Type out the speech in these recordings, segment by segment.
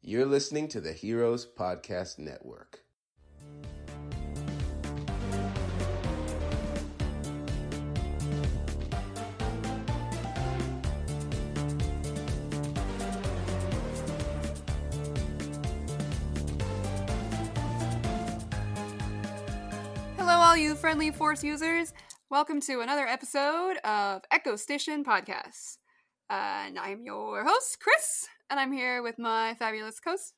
You're listening to the Heroes Podcast Network. Hello, all you friendly Force users. Welcome to another episode of Echo Station Podcasts. And I'm your host, Chris, and I'm here with my fabulous co-host.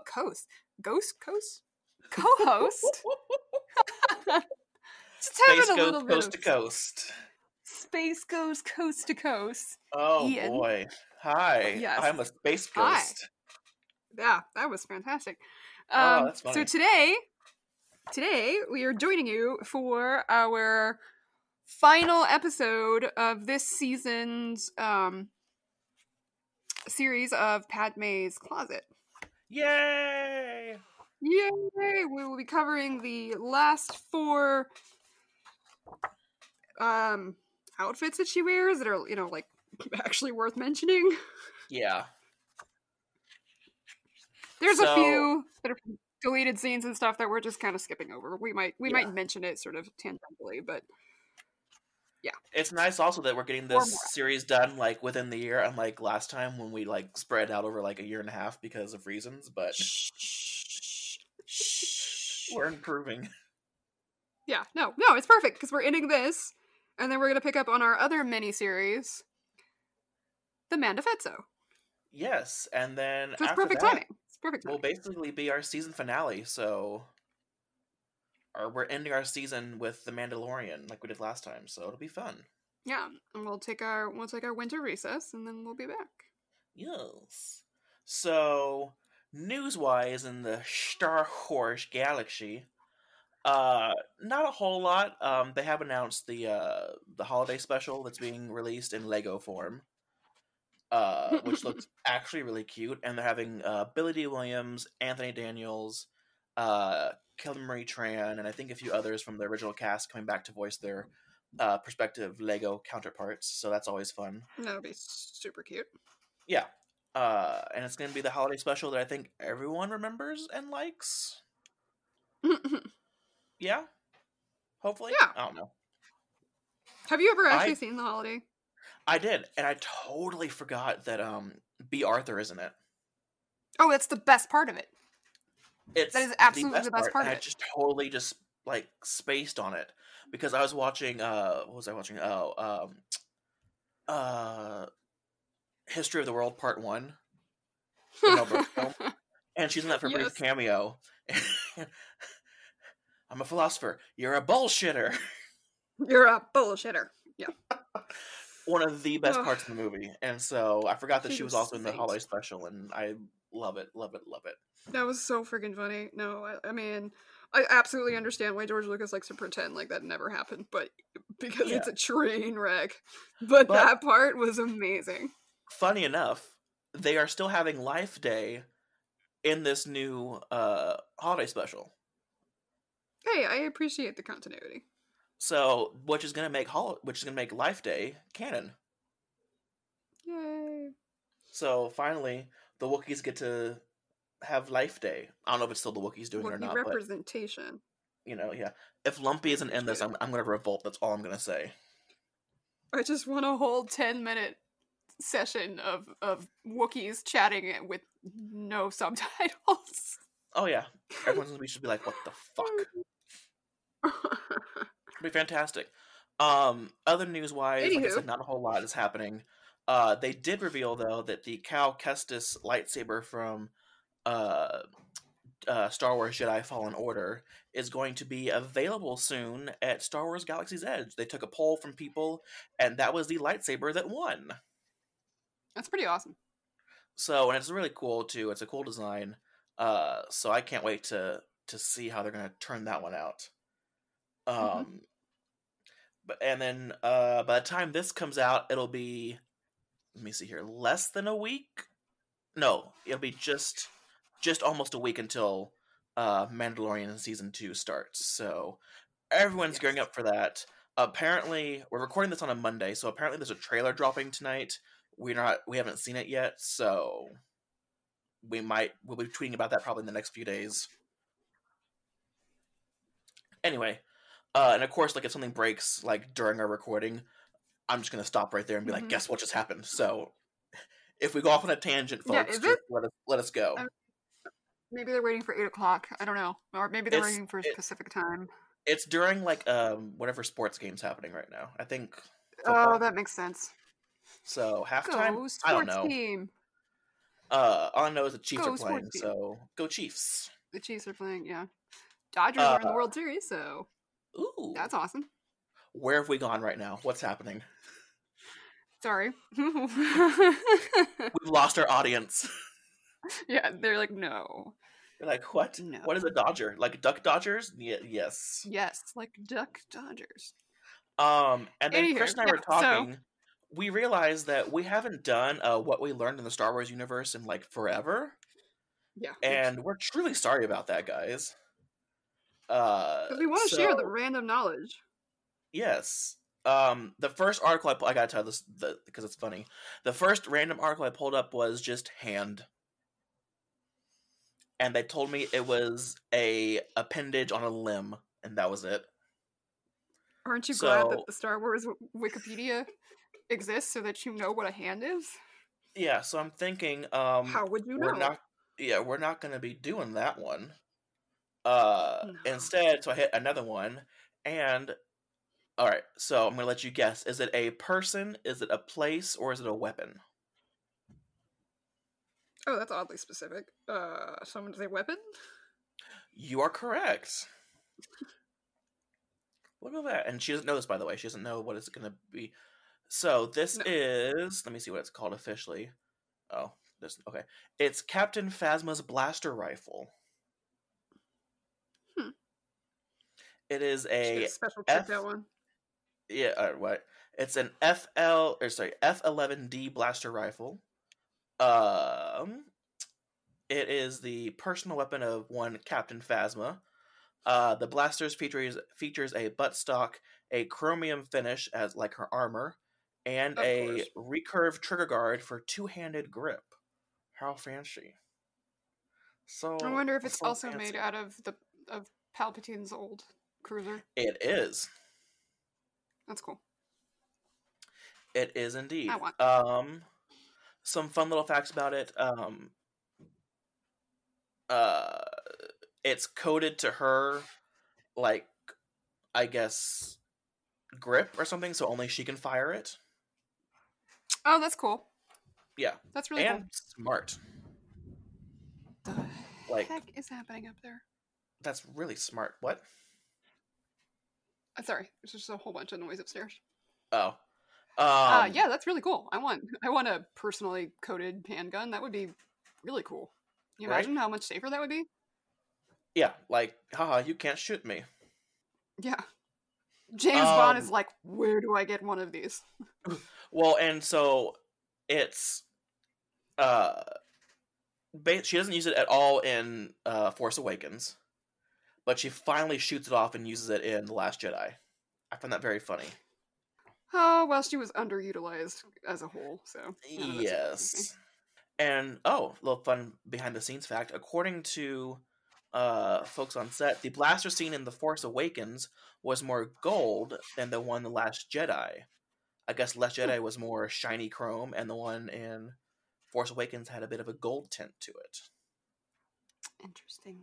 Just Space having a goes little bit coast of to coast. Space goes coast to coast. Oh Ian. boy. Hi. Yes. I'm a space Hi. ghost. Yeah, that was fantastic. Oh, that's funny. So today we are joining you for our final episode of this season's series of Padme's Closet. Yay! Yay! We will be covering the last 4 outfits that she wears that are, like, actually worth mentioning. Yeah. There's a few that are deleted scenes and stuff that we're just kind of skipping over. We might mention it sort of tangentially, but yeah. It's nice also that we're getting this series done like within the year, unlike last time when we like spread out over like a year and a half because of reasons, but we're improving. Yeah, no, it's perfect because we're ending this, and then we're gonna pick up on our other mini-series, The Mandafezzo. Yes, and then So it's after perfect that, timing. It's perfect timing. will basically be our season finale, we're ending our season with The Mandalorian like we did last time, so it'll be fun. Yeah, and we'll take our winter recess, and then we'll be back. Yes. So, news-wise in the Star Wars galaxy, not a whole lot. They have announced the holiday special that's being released in Lego form, which looks actually really cute. And they're having Billy D. Williams, Anthony Daniels, Kelly Marie Tran, and I think a few others from the original cast coming back to voice their prospective Lego counterparts. So that's always fun. That'll be super cute. Yeah. And it's going to be the holiday special that I think everyone remembers and likes. Yeah? Hopefully? Yeah. I don't know. Have you ever actually seen The Holiday? I did, and I totally forgot that B. Arthur is in it. Oh, that's the best part of it. That is absolutely the best part of it. I just totally like spaced on it because I was watching what was I watching? History of the World Part 1. The Mel Brooks film. And she's in that for a brief cameo. I'm a philosopher. You're a bullshitter. You're a bullshitter. Yeah. One of the best parts of the movie. And so I forgot that she was also in the saint. holiday special, and I love it, love it, love it. That was so freaking funny. No, I mean, I absolutely understand why George Lucas likes to pretend like that never happened, but because it's a train wreck. But that part was amazing. Funny enough, they are still having Life Day in this new holiday special. Hey, I appreciate the continuity. So, which is gonna make Life Day canon. Yay! So finally, the Wookiees get to have Life Day. I don't know if it's still the Wookiees doing it or not. Representation. But, yeah. If Lumpy isn't in this, I'm gonna revolt. That's all I'm gonna say. I just want a whole 10-minute session of Wookiees chatting with no subtitles. Oh yeah, everyone's gonna be like, "What the fuck?" It'll be fantastic. Other news-wise, like I said, not a whole lot is happening. They did reveal though that the Cal Kestis lightsaber from Star Wars Jedi Fallen Order is going to be available soon at Star Wars Galaxy's Edge. They took a poll from people, and that was the lightsaber that won. That's pretty awesome. So, and it's really cool too. It's a cool design. So I can't wait to see how they're going to turn that one out. But and then by the time this comes out, it'll be, let me see here, less than a week. No, it'll be just almost a week until Mandalorian season 2 starts. So everyone's gearing up for that. Apparently, we're recording this on a Monday, so apparently there's a trailer dropping tonight. We haven't seen it yet, so we'll be tweeting about that probably in the next few days. Anyway, and of course, like if something breaks like during our recording, I'm just gonna stop right there and be like, guess what just happened? So if we go off on a tangent, folks, just let us go. Maybe they're waiting for 8 o'clock. I don't know. Or maybe they're waiting for Pacific time. It's during like whatever sports game's happening right now. I think football. Oh, that makes sense. So halftime, I don't know. Team. All I know is the Chiefs are playing, so go Chiefs. The Chiefs are playing, yeah. Dodgers are in the World Series, so ooh, that's awesome. Where have we gone right now? What's happening? Sorry. We've lost our audience. Yeah, they're like, no. They're like, what? No. What is a Dodger? Like Duck Dodgers? Yes. Yes, like Duck Dodgers. And then Chris and I were talking. So, we realized that we haven't done what we learned in the Star Wars universe in like forever. Yeah. And we're truly sorry about that, guys. We want to share the random knowledge. Yes. The first article I gotta tell this because it's funny. The first random article I pulled up was just hand. And they told me it was a appendage on a limb, and that was it. Aren't you glad that the Star Wars Wikipedia exists so that you know what a hand is? Yeah, so I'm thinking, how would you know? We're not going to be doing that one. No. Instead, so I hit another one, and all right, so I'm going to let you guess. Is it a person, is it a place, or is it a weapon? Oh, that's oddly specific. Someone say weapon? You are correct. Look at that. And she doesn't know this, by the way. She doesn't know what it's going to be. So this is... Let me see what it's called officially. Oh, okay. It's Captain Phasma's blaster rifle. It is a special checked out one. Yeah, what? It's an F11D blaster rifle. It is the personal weapon of one Captain Phasma. The blasters features a buttstock, a chromium finish as like her armor, and a recurve trigger guard for two-handed grip. How fancy! So I wonder if it's also made out of Palpatine's old cruiser. It is. That's cool. It is indeed. I want. Some fun little facts about it. It's coded to her, like, I guess, grip or something, so only she can fire it. Oh, that's cool. Yeah. That's really cool. Smart. The heck is happening up there? That's really smart. What? Sorry, there's just a whole bunch of noise upstairs. Oh. Yeah, that's really cool. I want a personally coded handgun. That would be really cool. Can you imagine how much safer that would be? Yeah, like, haha, you can't shoot me. Yeah. James Bond is like, where do I get one of these? Well, and so it's she doesn't use it at all in Force Awakens, but she finally shoots it off and uses it in The Last Jedi. I find that very funny. Oh, well, she was underutilized as a whole, so... Yes. And, a little fun behind-the-scenes fact. According to folks on set, the blaster scene in The Force Awakens was more gold than the one in The Last Jedi. I guess Last Jedi was more shiny chrome, and the one in Force Awakens had a bit of a gold tint to it. Interesting.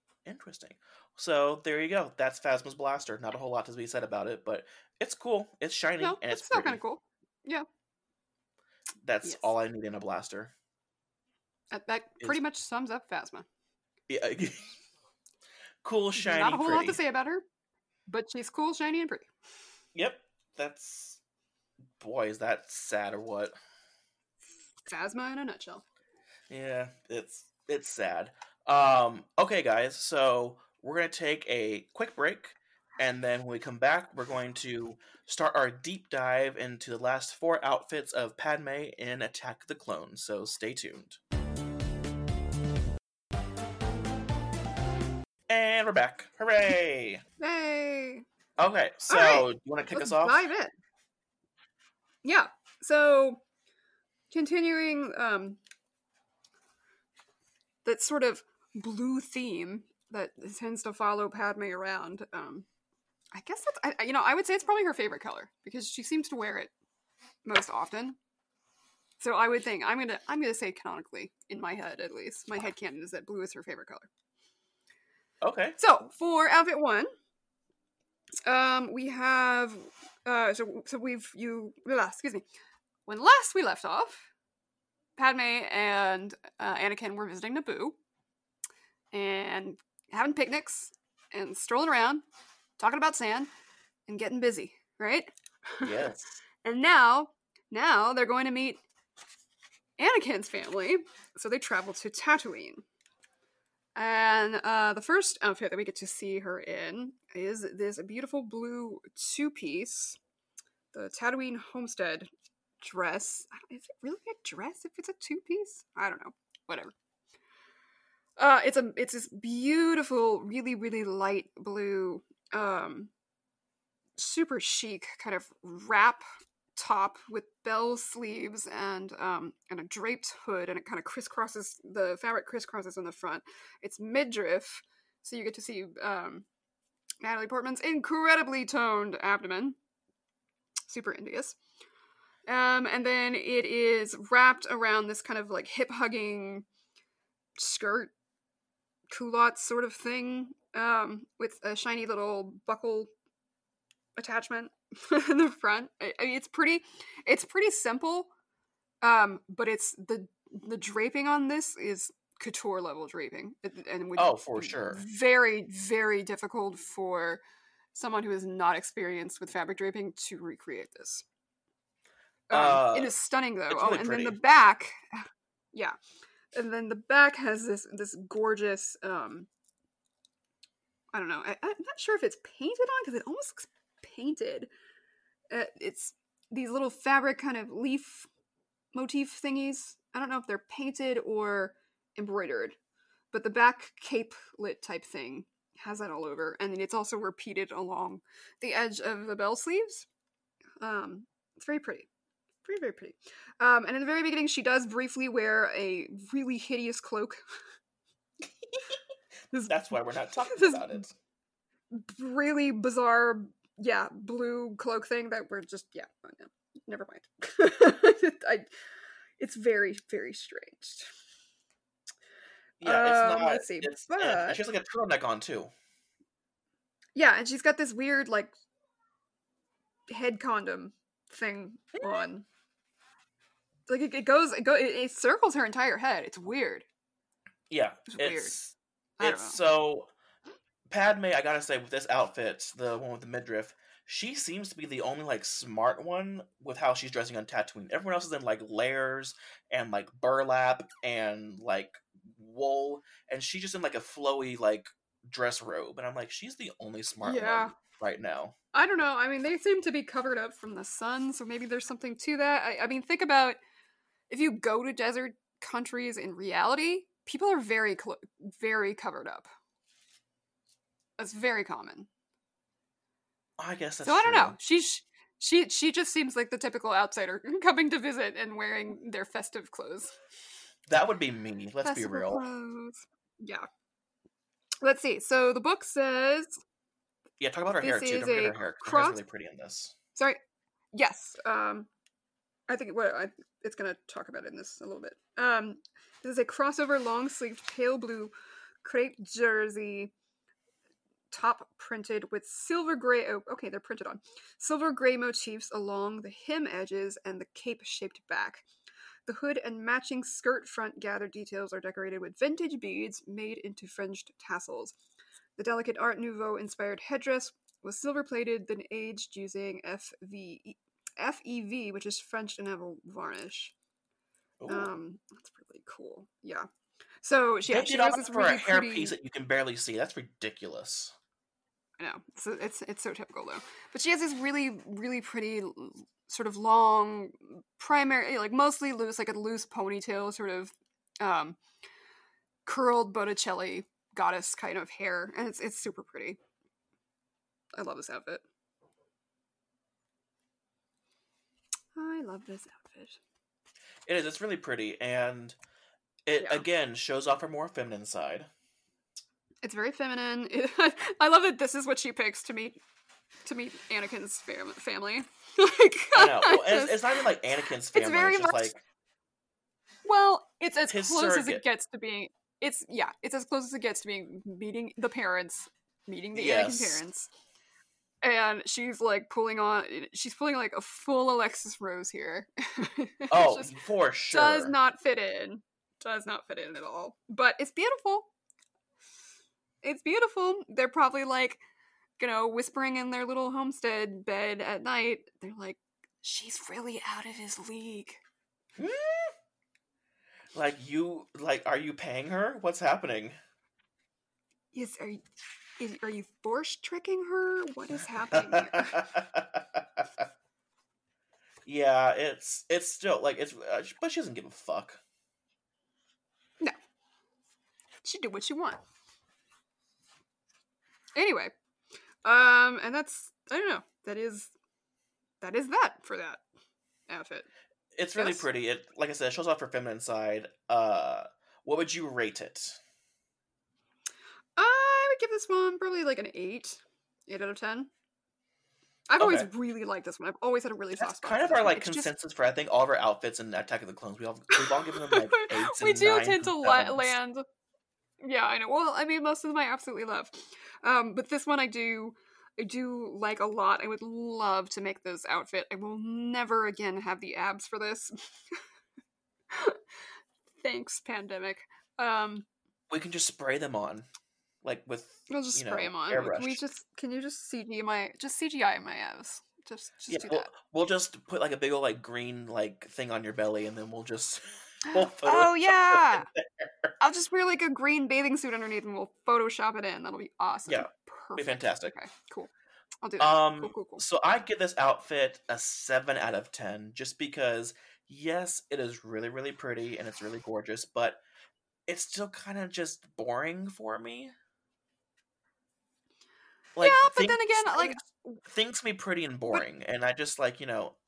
So, there you go. That's Phasma's blaster. Not a whole lot to be said about it, but it's cool. It's shiny, and it's still kind of cool. Yeah. That's all I need in a blaster. That pretty much sums up Phasma. Yeah. Cool, shiny, not a whole pretty. lot to say about her, but she's cool, shiny, and pretty. Yep. Boy, is that sad or what? Phasma in a nutshell. Yeah, it's sad. Okay, guys, so we're going to take a quick break, and then when we come back, we're going to start our deep dive into the last 4 outfits of Padme in Attack of the Clones, so stay tuned. And we're back. Hooray! Hey! Okay, so do you want to kick us off? Dive in. Yeah, so continuing that sort of blue theme that tends to follow Padme around. I guess that's I would say it's probably her favorite color because she seems to wear it most often. So I would think I'm gonna say canonically in my head, at least my headcanon is that blue is her favorite color. Okay. So for outfit 1, we have excuse me. When last we left off, Padme and Anakin were visiting Naboo and having picnics and strolling around, talking about sand and getting busy, right? Yes. And now they're going to meet Anakin's family, so they travel to Tatooine. And the first outfit that we get to see her in is this beautiful blue 2-piece, the Tatooine homestead dress. Is it really a dress if it's a 2-piece? I don't know. Whatever. It's this beautiful, really, really light blue, super chic kind of wrap top with bell sleeves and a draped hood, and it kind of crisscrosses, the fabric crisscrosses in the front. It's midriff, so you get to see Natalie Portman's incredibly toned abdomen. Super Indious. And then it is wrapped around this kind of like hip-hugging skirt, culotte sort of thing, with a shiny little buckle attachment in the front. I mean, it's pretty simple, but it's the draping on this is couture level draping, and for sure, very, very difficult for someone who is not experienced with fabric draping to recreate this. It is stunning though. Really and pretty. then the back, yeah, and then the back has this gorgeous. I don't know. I'm not sure if it's painted on because it almost looks painted. It's these little fabric kind of leaf motif thingies. I don't know if they're painted or embroidered, but the back capelet type thing has that all over, and then it's also repeated along the edge of the bell sleeves. It's very pretty. Very, very pretty. And in the very beginning, she does briefly wear a really hideous cloak. That's why we're not talking about it. Really bizarre, blue cloak thing that we're just, never mind. It's very, very strange. Yeah, it's not. Let's see. And she has like a turtleneck on too. Yeah, and she's got this weird like head condom thing on. Like it circles her entire head. It's weird. Yeah, it's so. Padme, I gotta say, with this outfit, the one with the midriff, she seems to be the only like smart one with how she's dressing on Tatooine. Everyone else is in like layers and like burlap and like wool, and she's just in like a flowy like dress robe. And I'm like, she's the only smart one right now. I don't know. I mean, they seem to be covered up from the sun, so maybe there's something to that. I mean, think about if you go to desert countries in reality, people are very very covered up. That's very common. I guess that's so. I don't true. know. She just seems like the typical outsider coming to visit and wearing their festive clothes. That would be me. Let's Festival be real. Clothes. Yeah. Let's see. So the book says. Yeah, talk about her hair too. Don't forget her hair. Her hair's really pretty in this. Sorry. Yes. I think it's gonna talk about it in this a little bit. This is a crossover long-sleeved pale blue crepe jersey, top printed with silver gray. Oh, okay, they're printed on silver gray motifs along the hem edges and the cape-shaped back. The hood and matching skirt front gathered details are decorated with vintage beads made into fringed tassels. The delicate Art Nouveau-inspired headdress was silver-plated, then aged using FEV, which is French enamel varnish. That's really cool. Yeah. So she has this really for a hairpiece that you can barely see. That's ridiculous. I know. So it's so typical though. But she has this really, really pretty sort of long, primary, like mostly loose, like a loose ponytail, sort of curled Botticelli goddess kind of hair, and it's super pretty. I love this outfit. I love this outfit. It is. It's really pretty, and It Yeah. again shows off her more feminine side. It's very feminine. I love that this is what she picks to meet Anakin's family. Like, I know. Well, just, it's not even like Anakin's it's family. very It's just much. like Well, it's as his close as it surrogate. gets to being. It's as close as it gets to being meeting the parents, meeting the Anakin Yes. parents, and she's like pulling like a full Alexis Rose here. It Oh, just for sure. does not fit in. Does not fit in at all. But it's beautiful. It's beautiful. They're probably like, whispering in their little homestead bed at night. They're like, she's really out of his league. Like are you paying her? What's happening? Are you force tricking her? What is happening here? Yeah, it's still like but she doesn't give a fuck. No. She do what she want. Anyway, and that's, I don't know. That is that for that outfit. It's really Yes? pretty. It, like I said, it shows off her feminine side. What would you rate it? I would give this one probably like an 8 out of 10. I've always Okay. really liked this one. I've always had a really soft That's spot. kind of for this our one. like It's just- consensus for I think all of our outfits in Attack of the Clones. We've all given them like 8s we and do 9s tend to and 7s. land. Yeah, I know. Well, I mean, most of them I absolutely love, but this one I do like a lot. I would love to make this outfit. I will never again have the abs for this. Thanks, pandemic. We can just spray them on, like with We'll just spray them on. airbrush. Can you just CGI my abs? Just Yeah, do we'll, that. we'll just put like a big old like green like thing on your belly, and then we'll just we'll Oh Photoshop yeah, it in I'll just wear like a green bathing suit underneath, and we'll Photoshop it in. That'll be awesome. Yeah, Perfect. be fantastic. Okay, cool. I'll do that. Cool. So I give this outfit a 7 out of 10, just because yes, it is really really pretty and it's really gorgeous, but it's still kind of just boring for me. Like, Yeah, but then again, like, things can be pretty and boring, and I just like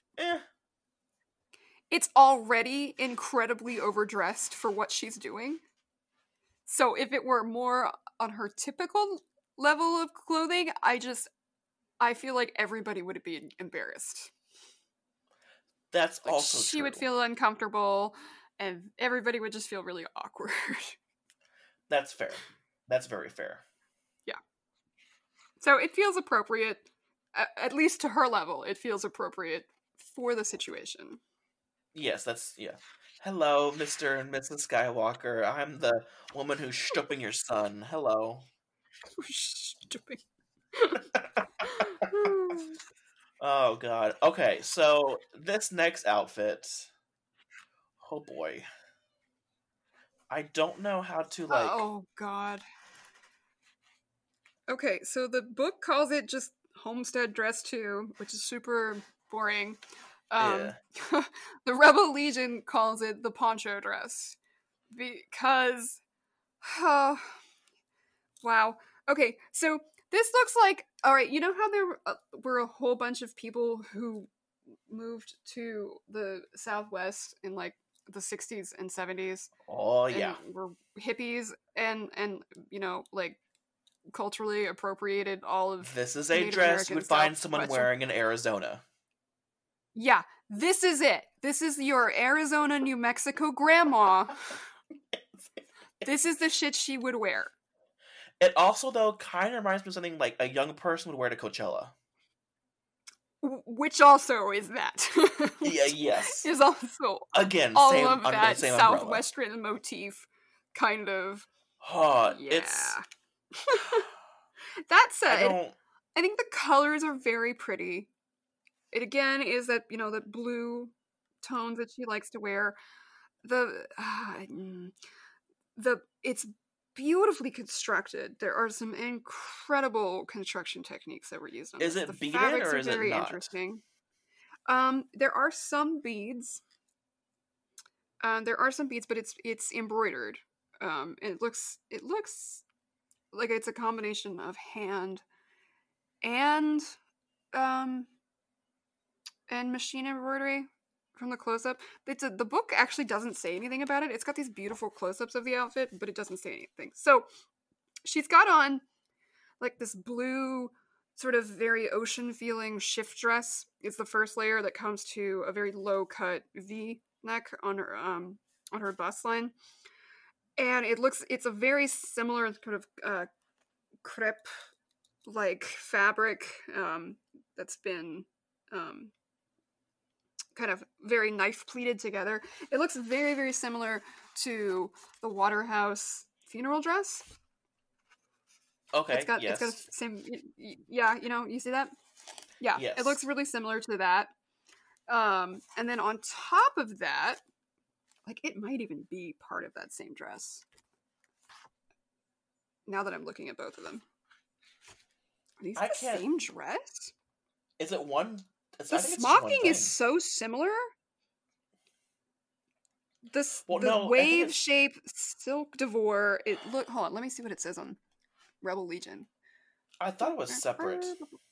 it's already incredibly overdressed for what she's doing. So if it were more on her typical level of clothing, I feel like everybody would be embarrassed. That's Like, also she true. would feel uncomfortable, and everybody would just feel really awkward. That's fair. That's very fair. Yeah. So it feels appropriate, at least to her level. It feels appropriate for the situation. Yes, Hello, Mr. and Mrs. Skywalker. I'm the woman who's stooping your son. Hello. Stupid. Oh, God. Okay, so this next outfit... Oh, boy. I don't know how to, like... Oh, God. Okay, so the book calls it just Homestead Dress 2, which is super boring. Yeah. The Rebel Legion calls it the poncho dress. Because... Oh, wow. Okay, so this looks like... Alright, you know how there were a whole bunch of people who moved to the Southwest in, like, the 60s and 70s? Oh, yeah. And were hippies and like, culturally appropriated all of This is a Native dress American you would find Southwestern- someone wearing in Arizona. Yeah, this is it. This is your Arizona, New Mexico grandma. This is the shit she would wear. It also, though, kind of reminds me of something like a young person would wear to Coachella. Which also is that. Yeah, yes. Is also Again, all same, of under that the same umbrella. Southwestern motif, kind of. Oh, Yeah. it's... That I said, don't... I think the colors are very pretty. It again is that, the blue tones that she likes to wear. It's beautifully constructed. There are some incredible construction techniques that were used on Is this. it The beaded fabrics or are is it very not? interesting. There are some beads. But it's embroidered. And it looks like it's a combination of hand and machine embroidery from the close-up. The book actually doesn't say anything about it. It's got these beautiful close-ups of the outfit, but it doesn't say anything. So she's got on like this blue, sort of very ocean-feeling shift dress. It's the first layer that comes to a very low-cut V neck on her bust line, and it's a very similar kind of crepe like fabric that's been kind of very knife pleated together. It looks very, very similar to the Waterhouse funeral dress. Okay. It's got the same. Yeah, you see that? Yeah, Yes. It looks really similar to that. And then on top of that, like it might even be part of that same dress. Now that I'm looking at both of them, are these the same dress? Is it one? The smocking is so similar. The wave shape silk devore. Hold on, let me see what it says on Rebel Legion. I thought it was separate.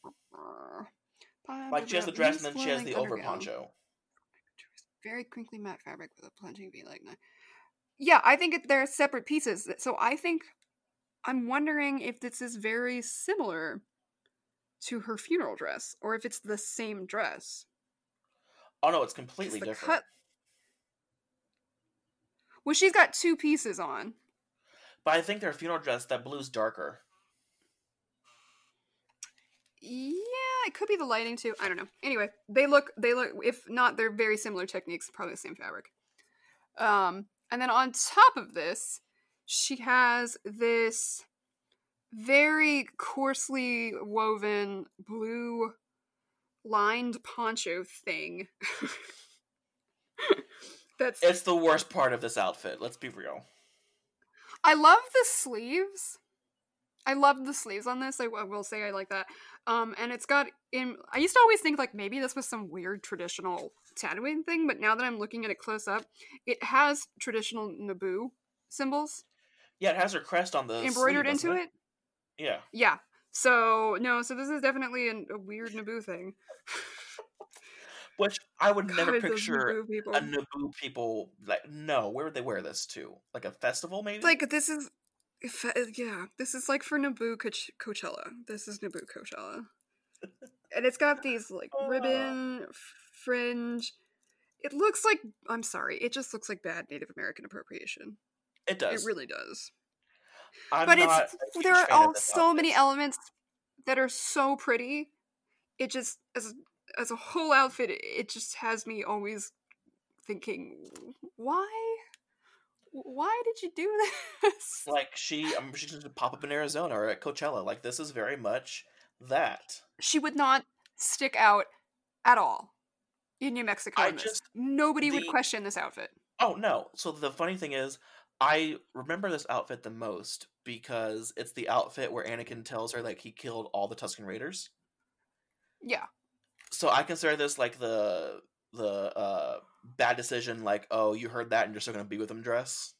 Like she has the dress and then she has the over poncho. Very crinkly matte fabric with a plunging V-like knife. Yeah, I think they're separate pieces. So I'm wondering if this is very similar to her funeral dress, or if it's the same dress. Oh no, it's completely different. Well, she's got two pieces on. But I think their funeral dress, that blue's darker. Yeah, it could be the lighting too. I don't know. Anyway, they look, if not, they're very similar techniques, probably the same fabric. And then on top of this, she has this very coarsely woven blue lined poncho thing. It's the worst part of this outfit, let's be real. I love the sleeves. I love the sleeves on this. I will say I like that. And it's got I used to always think like maybe this was some weird traditional tattooing thing, but now that I'm looking at it close up, it has traditional Naboo symbols. Yeah, it has her crest on the embroidered sleeve, into it. Yeah. Yeah. So this is definitely a weird Naboo thing. Which I would never picture a Naboo people like. No, where would they wear this to? Like a festival, maybe? Like this is like for Naboo Coachella. This is Naboo Coachella, and it's got these like ribbon fringe. It looks like it just looks like bad Native American appropriation. It does. It really does. There are so many elements that are so pretty. It just as a whole outfit, it just has me always thinking, why did you do this? Like she's going to pop up in Arizona or at Coachella. Like this is very much that. She would not stick out at all in New Mexico. Nobody would question this outfit. Oh no! So the funny thing is, I remember this outfit the most because it's the outfit where Anakin tells her like he killed all the Tusken Raiders. Yeah. So I consider this like the bad decision, like, oh, you heard that and you're still gonna be with him dress.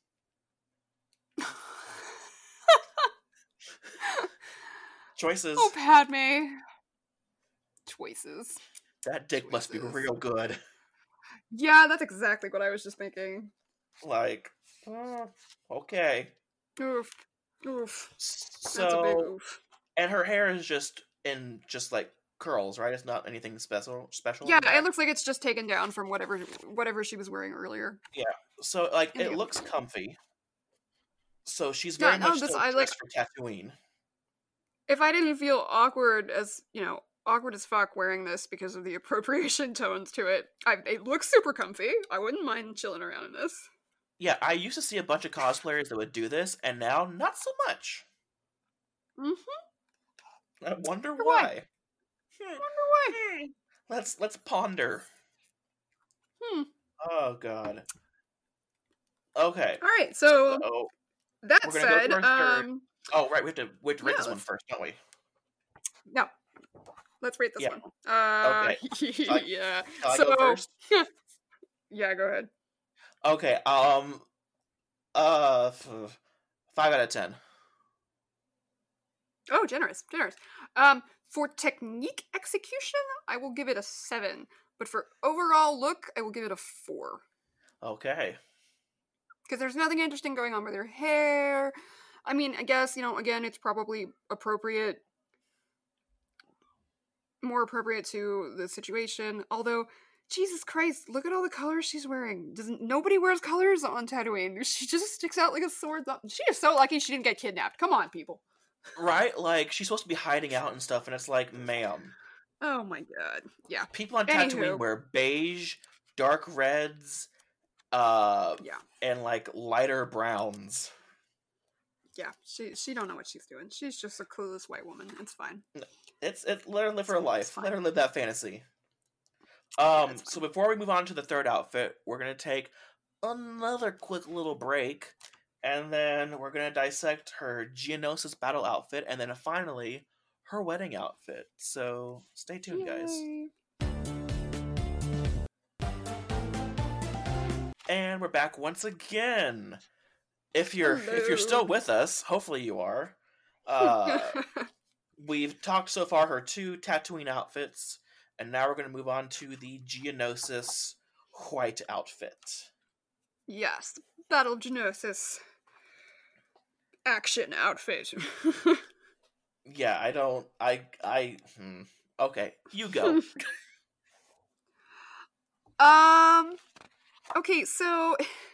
Choices. Oh, Padme. Choices. That dick must be real good. Yeah, that's exactly what I was just thinking. Like, okay. Oof. So, that's a big oof. And her hair is just like curls, right? It's not anything special. Yeah, it looks like it's just taken down from whatever she was wearing earlier. Yeah, so like it looks comfy. So she's very much dressed for Tatooine. If I didn't feel awkward as fuck wearing this because of the appropriation tones to it, it looks super comfy. I wouldn't mind chilling around in this. Yeah, I used to see a bunch of cosplayers that would do this, and now not so much. Mm-hmm. I wonder why. Let's ponder. Oh god. Okay. All right. So that said, oh right, we have to rate this one first, don't we? No. Let's rate this one. Okay. Yeah. Shall I go first? Yeah, go ahead. Okay. 5 out of 10. Oh, generous. For technique execution, I will give it a 7. But for overall look, I will give it a 4. Okay. Because there's nothing interesting going on with her hair. I mean, I guess, again, it's probably more appropriate to the situation. Although, Jesus Christ, look at all the colors she's wearing. Nobody wears colors on Tatooine. She just sticks out like a sore thumb. She is so lucky she didn't get kidnapped. Come on, people. Right? Like, she's supposed to be hiding out and stuff, and it's like, ma'am. Oh my god. Yeah. People on Anywho. Tatooine wear beige, dark reds, and like lighter browns. Yeah, she don't know what she's doing. She's just a clueless white woman. It's fine. It's let her live her life. Let her live that fantasy. So before we move on to the third outfit, we're gonna take another quick little break, and then we're gonna dissect her Geonosis battle outfit, and then finally her wedding outfit. So stay tuned, guys. And we're back once again. If you're still with us, hopefully you are. We've talked so far her 2 Tatooine outfits, and now we're going to move on to the Geonosis white outfit. Yes, Battle Geonosis action outfit. Yeah, okay, you go. Okay, so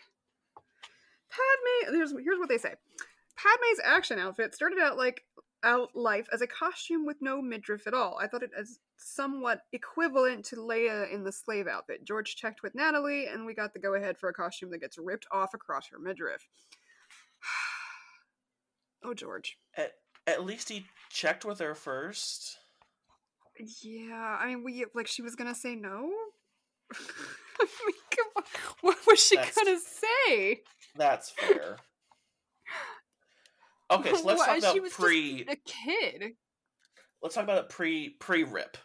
Padme, here's what they say. Padme's action outfit started out life as a costume with no midriff at all. I thought it as somewhat equivalent to Leia in the slave outfit. George checked with Natalie, and we got the go-ahead for a costume that gets ripped off across her midriff. Oh, George. At least he checked with her first. Yeah, I mean, she was gonna say no? I mean, come on. What was she gonna say? That's fair. Okay, so let's talk about she was just a kid. Let's talk about it pre-rip.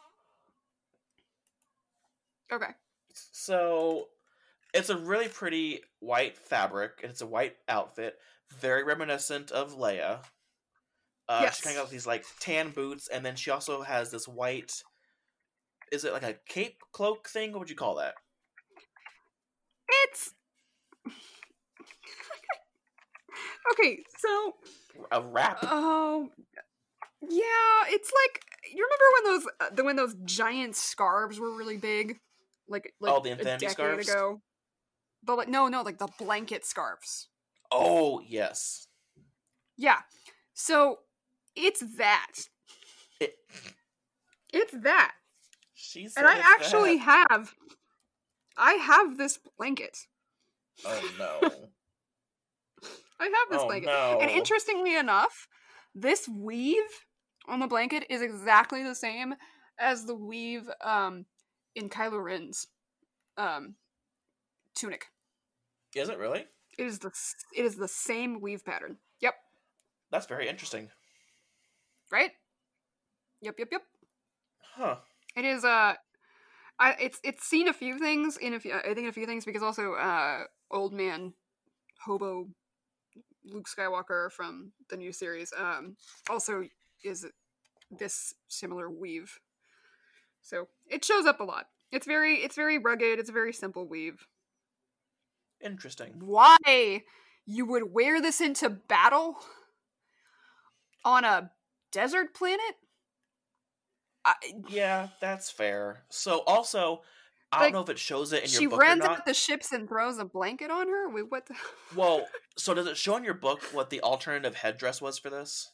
Okay. So it's a really pretty white fabric, and it's a white outfit, very reminiscent of Leia. Yes. She kind of got these like tan boots, and then she also has this white. Is it like a cape cloak thing? What would you call that? It's okay. So a wrap. Oh, yeah. It's like, you remember when those giant scarves were really big, like the Infinity a decade scarves ago. But like the blanket scarves. Oh yes. Yeah. So it's that. It's that. And I actually have this blanket. Oh no. I have this blanket. No. And interestingly enough, this weave on the blanket is exactly the same as the weave in Kylo Ren's tunic. Is it really? It is the same weave pattern. Yep. That's very interesting. Right? Yep. Huh. It is it's seen a few things in a few things, because also old man hobo Luke Skywalker from the new series also is this similar weave. So it shows up a lot. It's very rugged, it's a very simple weave. Interesting. Why you would wear this into battle on a desert planet? Yeah, that's fair. So also, I don't know if it shows it in your book or not. She runs at the ships and throws a blanket on her? Wait, what the... Well, so does it show in your book what the alternative headdress was for this?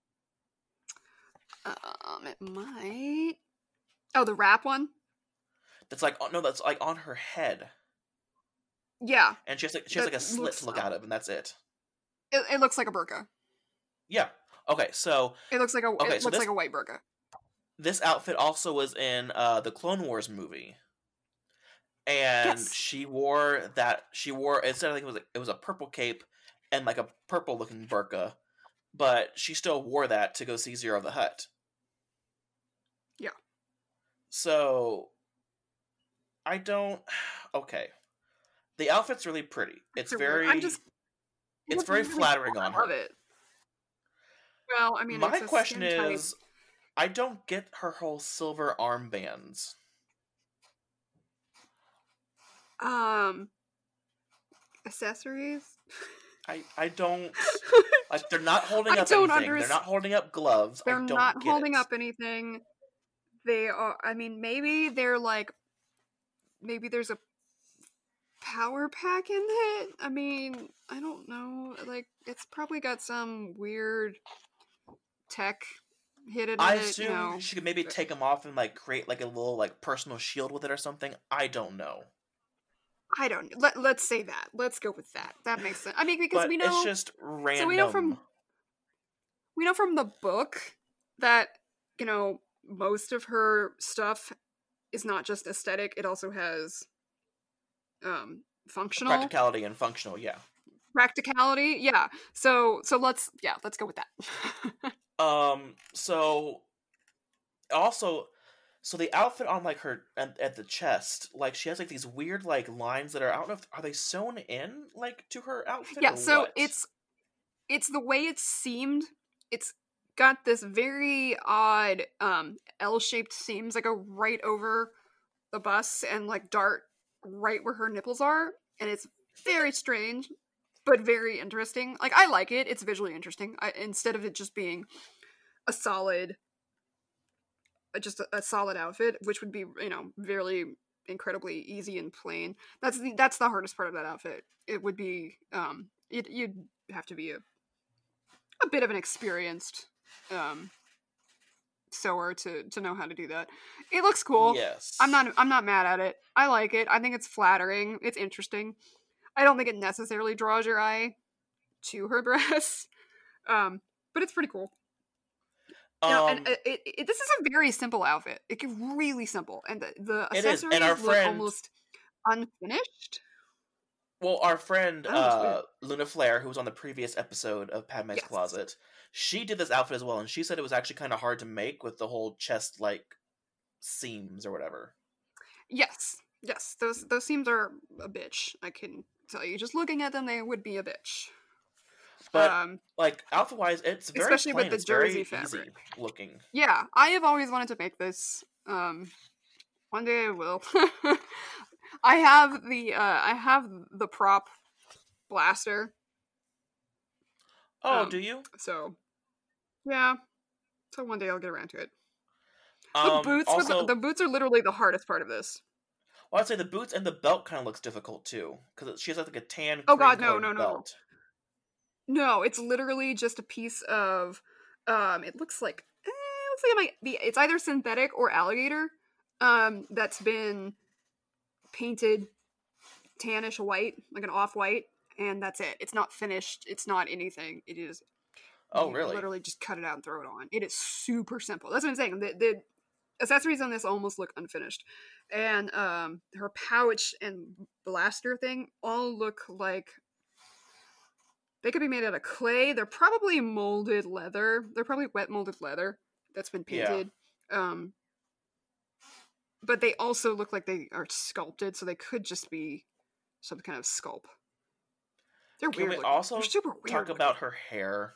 It might... Oh, the wrap one? That's like on her head. Yeah. And she has like a slit to look out of, and that's it. It looks like a burqa. Yeah. Okay, so... It looks like a white burqa. This outfit also was in the Clone Wars movie. And yes. she wore instead, I think it was a purple cape and like a purple looking burqa, but she still wore that to go see Zero the Hutt. Yeah. So okay. The outfit's really pretty. It's very flattering on her. I love it. Well, I mean, my question is, I don't get her whole silver armbands. Accessories? I don't like. They're not holding I up don't anything. They're not holding up gloves. They're I don't not get holding it. up anything. They are, I mean, maybe they're like, maybe there's a power pack in it? I mean, I don't know. Like, it's probably got some weird tech hidden I in it, you assume know. she could maybe take them off and like create like a little like personal shield with it or something. I don't know. I don't. Let's say that. Let's go with that. That makes sense. I mean, because But we it's know. just random. So we know from the book that, you know, most of her stuff is not just aesthetic. It also has functional Practicality and functional, yeah. practicality. Yeah. So let's go with that. So also, so the outfit on like her at the chest, like she has like these weird like lines that are, I don't know if are they sewn in like to her outfit Yeah. or So what? it's the way it's seamed. It's got this very odd L-shaped seams that go right over the bust and like dart right where her nipples are, and it's very strange but very interesting. Like, I like it. It's visually interesting. Instead of it just being a solid a solid outfit, which would be, you know, very incredibly easy and plain. That's the hardest part of that outfit. It would be you'd have to be a bit of an experienced sewer to know how to do that. It looks cool. Yes. I'm not mad at it. I like it. I think it's flattering. It's interesting. I don't think it necessarily draws your eye to her breasts. But it's pretty cool. You know, and this is a very simple outfit. It's really simple, and the accessories and our look friend, almost unfinished. Well, our friend Oh, Luna Flair, who was on the previous episode of Padme's Yes. Closet, she did this outfit as well, and she said it was actually kind of hard to make with the whole chest like seams or whatever. Yes, those seams are a bitch. I can tell you, just looking at them, they would be a bitch. But like outfit wise, it's very especially plain. with the It's jersey very fabric. easy looking. Yeah, I have always wanted to make this. One day I will. I have the prop blaster. Oh, do you? So, yeah. So one day I'll get around to it. The boots are literally the hardest part of this. Well, I'd say the boots and the belt kind of looks difficult too, because she has like a tan. Oh god, no, belt. No, it's literally just a piece of. It looks like it might be. It's either synthetic or alligator. That's been painted tannish white, like an off-white, and that's it. It's not finished. It's not anything. It is. Oh, really? Literally just cut it out and throw it on. It is super simple. That's what I'm saying. The accessories on this almost look unfinished, and her pouch and blaster thing all look like they could be made out of clay. They're probably molded leather. They're probably wet molded leather that's been painted. Yeah. But they also look like they are sculpted, so they could just be some kind of sculpt. They're Can weird. we also They're super weird talk about her hair?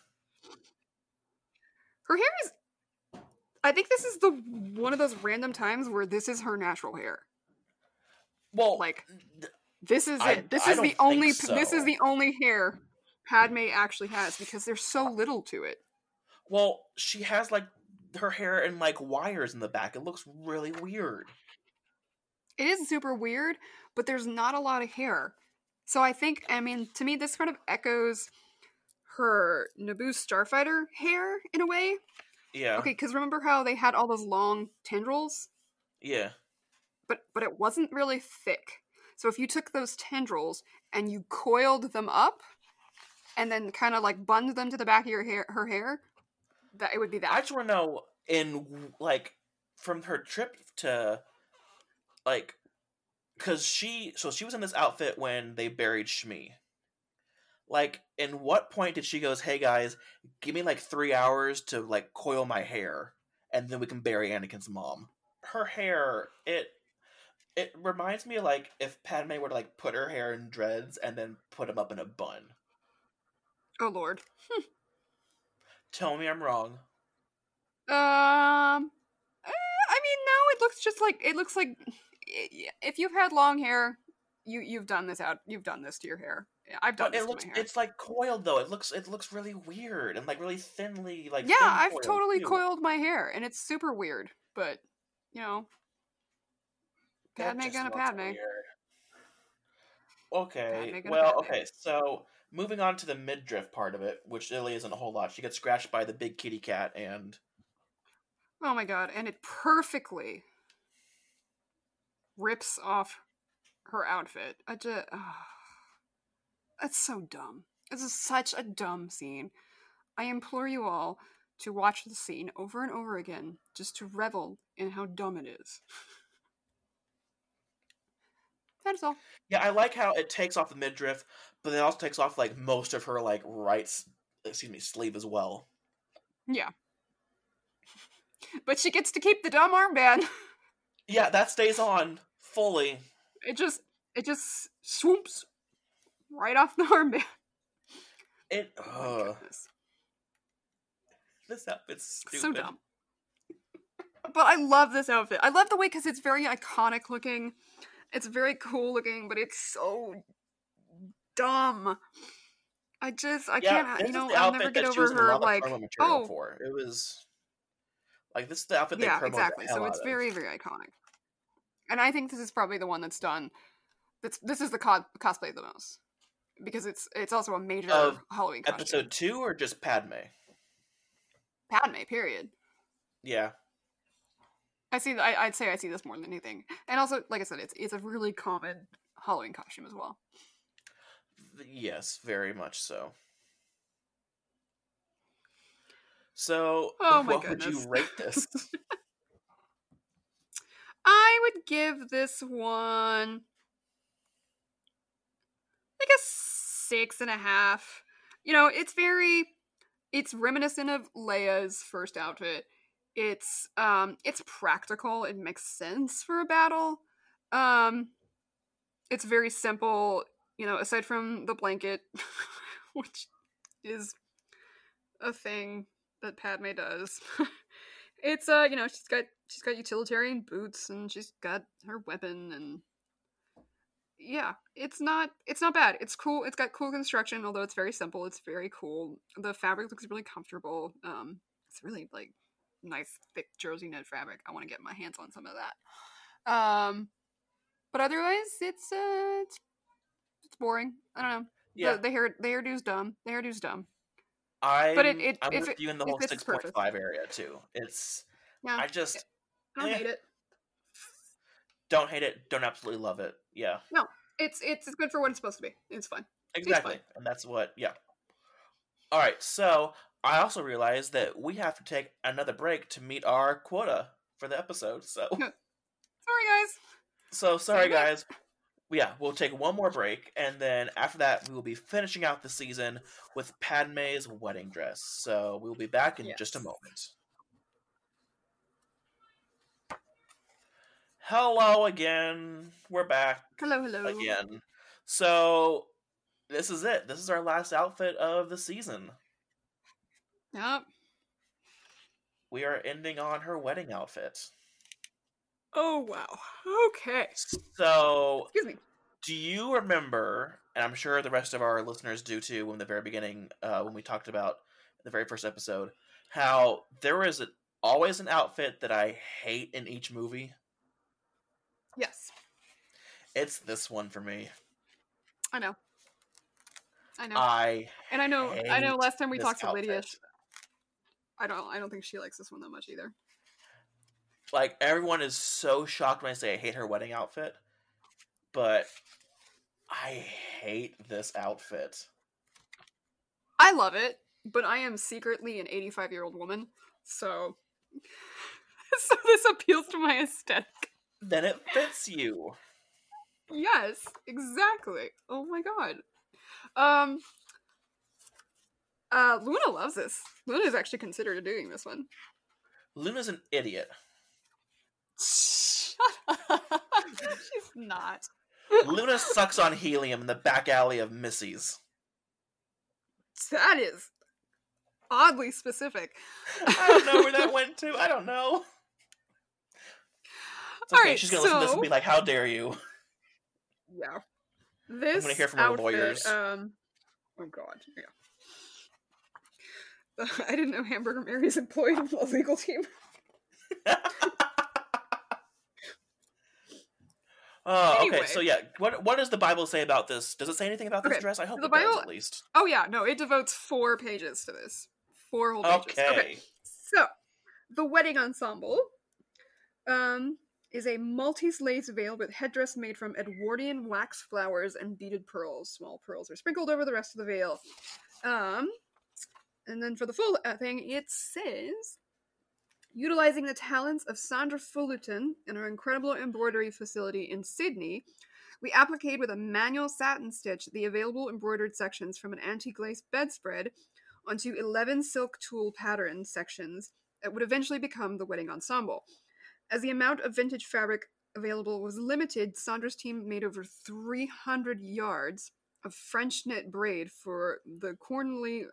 Her hair is. I think this is one of those random times where this is her natural hair. Well, like this is it. This is the only. So. This is the only hair Padme actually has because there's so little to it. Well, she has like her hair and like wires in the back. It looks really weird. It is super weird, but there's not a lot of hair. So I think, I mean, to me, this kind of echoes her Naboo Starfighter hair in a way. Yeah. Okay, because remember how they had all those long tendrils? Yeah. But it wasn't really thick. So if you took those tendrils and you coiled them up, and then kind of like bunned them to the back of her hair, that it would be that. I just want to know, in like from her trip to like, because she was in this outfit when they buried Shmi. Like, in what point did she goes, "Hey guys, give me like 3 hours to like coil my hair, and then we can bury Anakin's mom." Her hair, it reminds me of like if Padme were to like put her hair in dreads and then put them up in a bun. Oh lord. Tell me I'm wrong. I mean, no, it looks like if you've had long hair, you've done this to your hair. Yeah, I've done But this to my hair. it's like coiled though. It looks really weird and like really thinly like. Yeah, thin I've coiled, totally too. coiled my hair, and it's super weird. But That Padme just gonna looks Padme. weird. Okay, Padme gonna well, Padme. okay, so moving on to the midriff part of it, which really isn't a whole lot. She gets scratched by the big kitty cat, and Oh my god! And it perfectly rips off her outfit. That's so dumb. This is such a dumb scene. I implore you all to watch the scene over and over again, just to revel in how dumb it is. That is all. yeah, I like how it takes off the midriff, but then it also takes off like most of her like sleeve as well. Yeah. But she gets to keep the dumb armband. Yeah, that stays on fully. It just swoops right off the armband. Oh my goodness. This outfit's stupid. So dumb. But I love this outfit. I love the way, because it's very iconic looking. It's very cool looking, but it's so dumb. I can't, I'll never get over her, like, oh. For. It was, like, this is the outfit they Yeah, promoted exactly. the hell So it's out very, very iconic. And I think this is probably the one that's done, this is the cosplay the most. Because it's also a major Halloween costume. Episode 2 or just Padme? Padme, period. Yeah. I'd say I see this more than anything. And also, like I said, it's a really common Halloween costume as well. Yes, very much so. So, what would you rate this? I would give this one like a 6.5. It's reminiscent of Leia's first outfit. It's practical. It makes sense for a battle. It's very simple, aside from the blanket, which is a thing that Padme does. It's she's got utilitarian boots, and she's got her weapon, and yeah, it's not bad. It's cool. It's got cool construction, although it's very simple. It's very cool. The fabric looks really comfortable. It's really like nice thick jersey knit fabric. I want to get my hands on some of that. But otherwise, it's boring. I don't know. Yeah, the hairdo's dumb. The hairdo's dumb. I'm with you in the whole 6.5 area too. I just don't hate it. Don't hate it. Don't absolutely love it. Yeah. No, it's good for what it's supposed to be. It's fine. Exactly, it's fine. And that's what. Yeah. All right. So I also realized that we have to take another break to meet our quota for the episode. So sorry, guys. Sorry, guys. Yeah, we'll take one more break, and then after that, we will be finishing out the season with Padme's wedding dress. So we will be back in just a moment. Hello again. We're back. Hello. Again. So this is it. This is our last outfit of the season. Yep. We are ending on her wedding outfit. Oh, wow. Okay. So, excuse me. Do you remember, and I'm sure the rest of our listeners do too, in the very beginning, when we talked about the very first episode, how there is always an outfit that I hate in each movie? Yes. It's this one for me. I know. I know last time we talked to outfit. Lydia, I don't think she likes this one that much either. Like, everyone is so shocked when I say I hate her wedding outfit, but I hate this outfit. I love it, but I am secretly an 85-year-old woman, so this appeals to my aesthetic. Then it fits you. Yes, exactly. Oh my god. Luna loves this. Luna's actually considered doing this one. Luna's an idiot. Shut up. She's not. Luna sucks on helium in the back alley of Missy's. That is oddly specific. I don't know where that went to. I don't know. It's okay. She's gonna listen to this and be like, "How dare you?" Yeah. This gonna hear from our outfit, lawyers. oh god, yeah. I didn't know Hamburger Mary's employed a legal team. Oh, Anyway. okay. So yeah, what does the Bible say about this? Does it say anything about this Okay, dress? I hope the it does, Bible- at least. Oh yeah, no, it devotes 4 pages to this. 4 whole pages. Okay. So, the wedding ensemble is a Maltese lace veil with headdress made from Edwardian wax flowers and beaded pearls. Small pearls are sprinkled over the rest of the veil. And then for the full thing, it says, utilizing the talents of Sandra Fullerton in her incredible embroidery facility in Sydney, we appliqued with a manual satin stitch the available embroidered sections from an antique lace bedspread onto 11 silk tulle pattern sections that would eventually become the wedding ensemble. As the amount of vintage fabric available was limited, Sandra's team made over 300 yards of French knit braid for the Cornely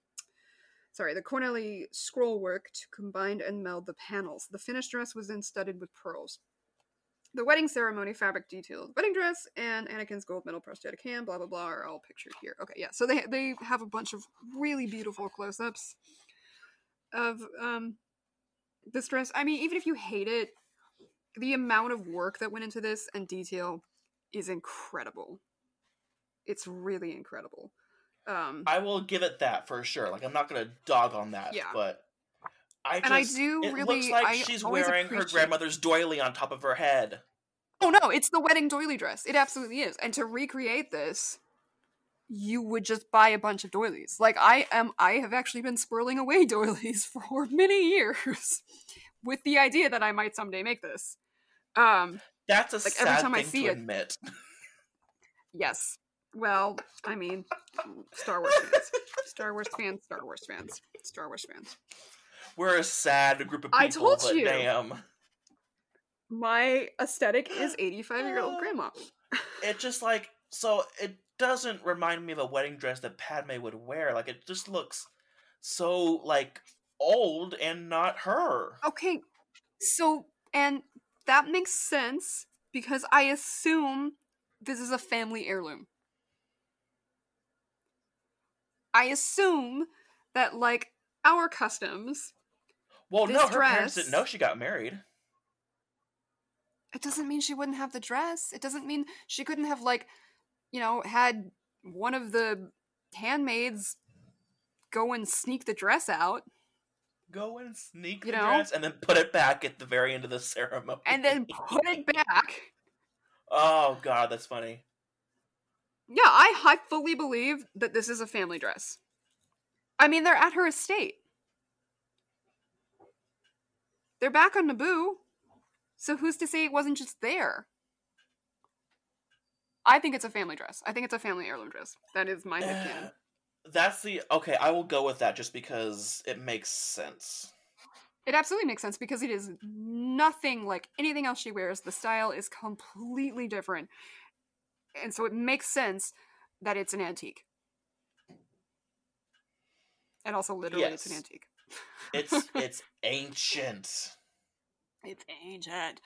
scroll work to combine and meld the panels. The finished dress was then studded with pearls. The wedding ceremony fabric detailed wedding dress and Anakin's gold medal prosthetic hand, blah blah blah, are all pictured here. Okay, yeah, so they have a bunch of really beautiful close-ups of this dress. I mean, even if you hate it, the amount of work that went into this and detail is incredible. It's really incredible. I will give it that for sure. Like, I'm not gonna dog on that, Yeah. but it looks like she's wearing her grandmother's doily on top of her head. Oh no, it's the wedding doily dress. It absolutely is. And to recreate this, you would just buy a bunch of doilies. Like, I have actually been swirling away doilies for many years with the idea that I might someday make this. That's a like sad every time thing I see to it. admit. Yes. Well, I mean, Star Wars fans. Star Wars fans. Star Wars fans. Star Wars fans. We're a sad group of people, I told but you. damn. My aesthetic is 85-year-old grandma. It just like, so it doesn't remind me of a wedding dress that Padme would wear. Like, it just looks so, like, old and not her. Okay, so, and that makes sense because I assume this is a family heirloom. I assume that, like, our customs... Well, this no, her dress, parents didn't know she got married. It doesn't mean she wouldn't have the dress. It doesn't mean she couldn't have, like, you know, had one of the handmaids go and sneak the dress out. Go and sneak You the know? dress and then put it back at the very end of the ceremony. And then put it back. Oh, God, that's funny. Yeah, I fully believe that this is a family dress. I mean, they're at her estate. They're back on Naboo. So who's to say it wasn't just there? I think it's a family dress. I think it's a family heirloom dress. That is my headcanon. Okay, I will go with that just because it makes sense. It absolutely makes sense because it is nothing like anything else she wears. The style is completely different. And so it makes sense that it's an antique. And also literally it's an Yes. antique. It's ancient. It's ancient.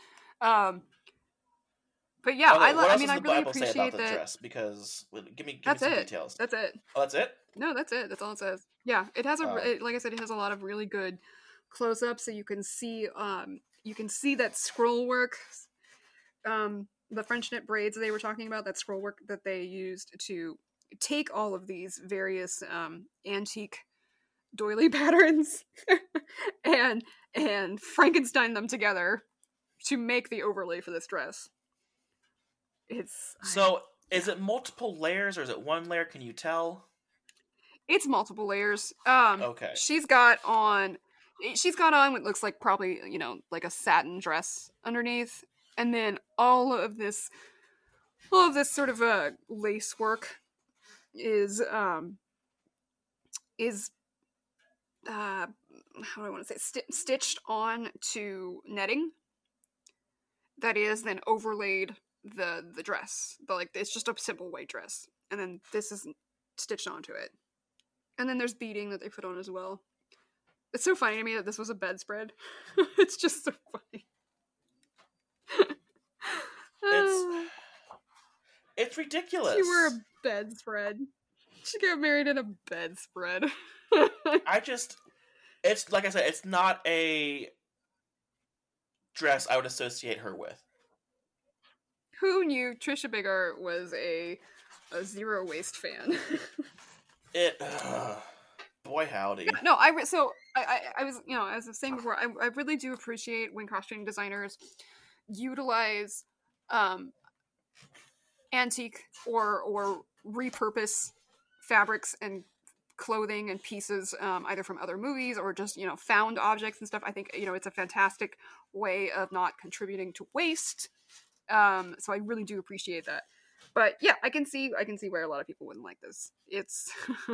But yeah, Okay, I what else mean, does I the really Bible say appreciate about the that. dress? Because give me That's some it. details. That's it. Oh, that's it? No, that's it. That's all it says. Yeah, it has Oh. like I said, it has a lot of really good close-ups, so you can see that scroll work, the French knit braids they were talking about, that scroll work that they used to take all of these various antique doily patterns and Frankenstein them together to make the overlay for this dress. Is it multiple layers or is it one layer? Can you tell? It's multiple layers. Okay. She's got on what looks like probably, you know, like a satin dress underneath, and then all of this sort of lace work is how do I want to say, stitched on to netting that is then overlaid the dress. But like, it's just a simple white dress, and then this is stitched onto it, and then there's beading that they put on as well. It's so funny to me that this was a bedspread. It's just so funny. It's ridiculous. She wore a bedspread. She got married in a bedspread. It's like I said, it's not a dress I would associate her with. Who knew Trisha Biggar was a zero waist fan? Boy howdy. Yeah, no, I was, as I was saying before, I really do appreciate when costume designers utilize antique or repurpose fabrics and clothing and pieces, either from other movies or just found objects and stuff. I think it's a fantastic way of not contributing to waste. So I really do appreciate that. But yeah, I can see where a lot of people wouldn't like this. It's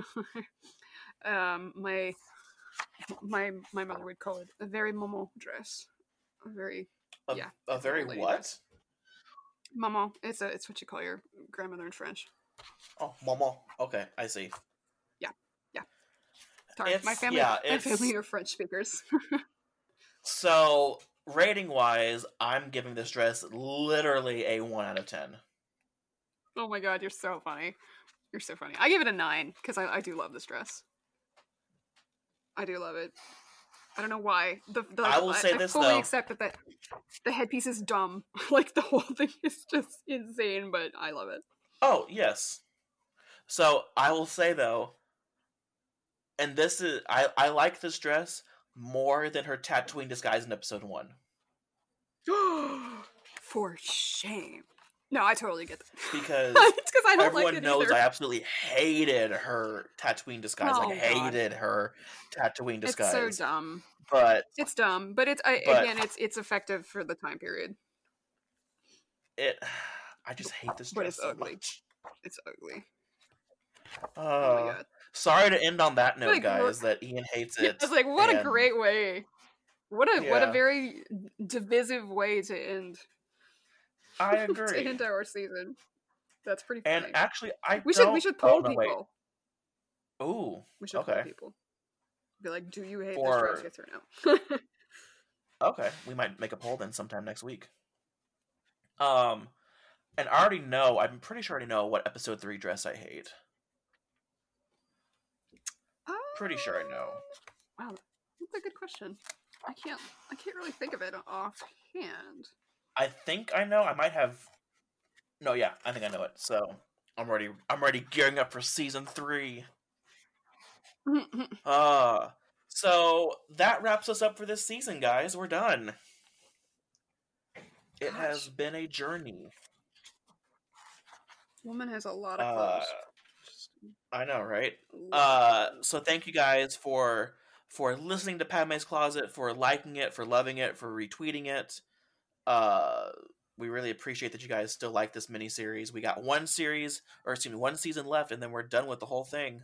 my mother would call it a very maman dress. A very what? Dress. Maman. It's what you call your grandmother in French. Oh, maman. Okay, I see. Yeah. Sorry, my family are French speakers. So, rating wise, I'm giving this dress literally a 1 out of 10. Oh my god, you're so funny. You're so funny. I give it a 9 because I do love this dress. I do love it. I don't know why. I will say this, fully though. accept that the headpiece is dumb. Like, the whole thing is just insane, but I love it. Oh, yes. So, I will say, though, and this is... I like this dress more than her Tatooine disguise in episode 1. For shame. No, I totally get that. Because it's because I don't everyone like it knows either. I absolutely hated her Tatooine disguise. Oh, hated her Tatooine disguise. It's so dumb. But it's dumb. But again, it's effective for the time period. I just hate this dress so ugly. much. It's ugly. Oh my god. Sorry to end on that note, like, guys, that Ian hates it. It's like, what a great way. What a very divisive way to end. I agree. To end our season. That's pretty funny. And actually, we should poll people. Ooh. We should poll people. Be like, do you hate this dress, yes or no? Okay, we might make a poll then sometime next week. And I'm pretty sure I already know what episode 3 dress I hate. Pretty sure I know. Wow, that's a good question. I can't really think of it offhand. I think I know. I might have. No, yeah, I think I know it. So I'm already gearing up for season 3. So that wraps us up for this season, guys. We're done. It has been a journey. Woman has a lot of clothes. I know, right? So thank you guys for listening to Padme's Closet, for liking it, for loving it, for retweeting it. We really appreciate that you guys still like this miniseries. We got one season left, and then we're done with the whole thing.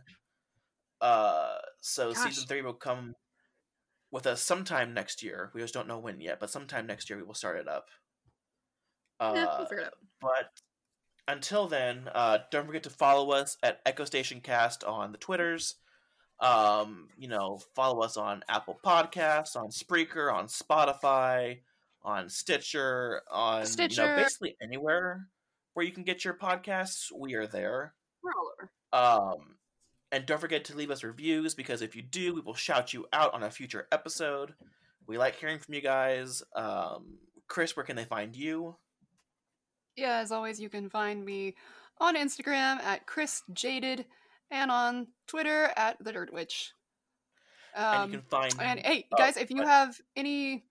So season 3 will come with us sometime next year. We just don't know when yet, but sometime next year we will start it up. We'll figure it out. But until then, don't forget to follow us at Echo Station Cast on the Twitters. Follow us on Apple Podcasts, on Spreaker, on Spotify, on Stitcher, on basically anywhere where you can get your podcasts. We are there. We're all over. And don't forget to leave us reviews, because if you do, we will shout you out on a future episode. We like hearing from you guys. Chris, where can they find you? Yeah, as always, you can find me on Instagram at ChrisJaded and on Twitter at The Dirt Witch. And you can find... And hey, guys, if you have any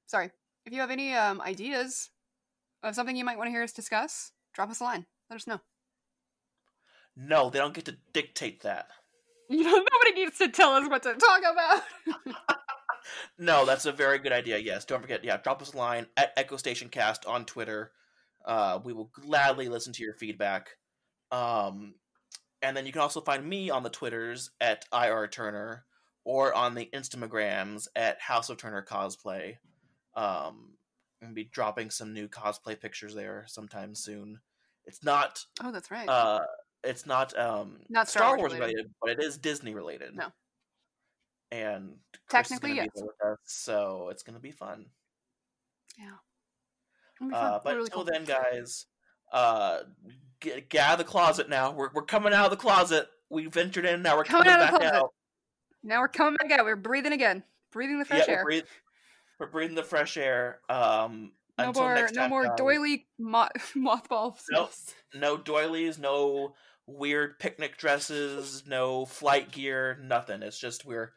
ideas of something you might want to hear us discuss, drop us a line. Let us know. No, they don't get to dictate that. Nobody needs to tell us what to talk about. No, that's a very good idea. Yes, don't forget. Yeah, drop us a line at Echo Station Cast on Twitter. We will gladly listen to your feedback. And then you can also find me on the Twitters at IR Turner, or on the Instagrams at House of Turner Cosplay. I'm gonna be dropping some new cosplay pictures there sometime soon. It's not. Oh, that's right. It's not Star Wars related, but it is Disney related. No. And technically, yes. Be with us, so it's gonna be fun. Yeah. But really until cool. then, guys, get out of the closet now. We're coming out of the closet. We ventured in. Now we're coming Coming out of the back closet. out. Now we're coming back out. We're breathing again. Breathing the fresh air. We're breathing the fresh air. No Until next time, more guys. doily mothballs. No doilies, no weird picnic dresses, no flight gear, nothing. It's just we're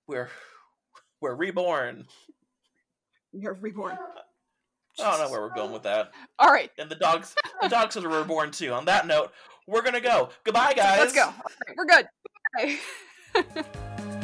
reborn. You're reborn. I don't know where we're going with that. All right. And the dogs are reborn too. On that note, we're gonna go. Goodbye, guys. Let's go. All right, we're good. Bye.